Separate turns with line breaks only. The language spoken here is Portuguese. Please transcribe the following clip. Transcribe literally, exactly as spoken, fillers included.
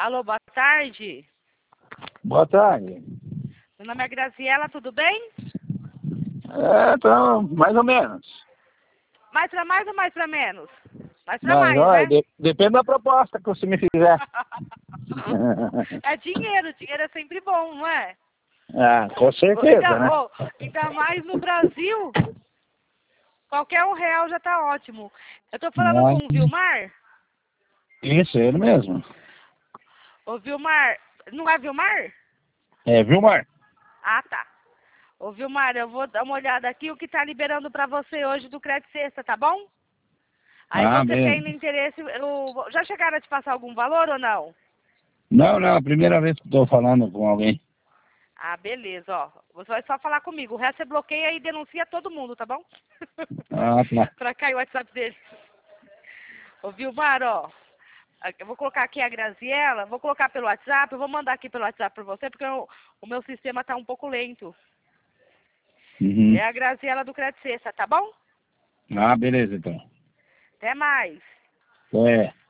Alô, boa tarde.
Boa tarde.
Meu nome é Graziela, tudo bem?
É, então, mais ou menos.
Mais pra mais ou mais pra menos? Mais pra
Mas,
mais,
olha,
né?
de- depende da proposta que você me fizer.
É dinheiro, dinheiro é sempre bom, não é?
Ah, com certeza,
Ainda,
né?
ô, ainda mais no Brasil, qualquer um real já tá ótimo. Eu tô falando
Ah,
com o Vilmar.
isso, ele mesmo.
Ô, Vilmar, não é Vilmar?
É, Vilmar?
Ah, tá. Ô, Vilmar, eu vou dar uma olhada aqui o que tá liberando pra você hoje do Crédito Sexta, tá bom? Aí
Ah,
você tem
beleza.
interesse, eu, já chegaram a te passar algum valor ou não?
Não, não, a primeira vez que estou falando com alguém.
Ah, beleza, ó. Você vai só falar comigo. O resto você bloqueia e denuncia todo mundo, tá bom?
Ah, tá.
Pra cair o WhatsApp dele. Ô, Vilmar, ó. Eu vou colocar aqui a Graziela, vou colocar pelo WhatsApp, eu vou mandar aqui pelo WhatsApp pra você, porque eu, o meu sistema tá um pouco lento.
Uhum.
É a Graziela do Crédito Sexta, tá bom?
Ah, beleza, então.
Até mais.
É.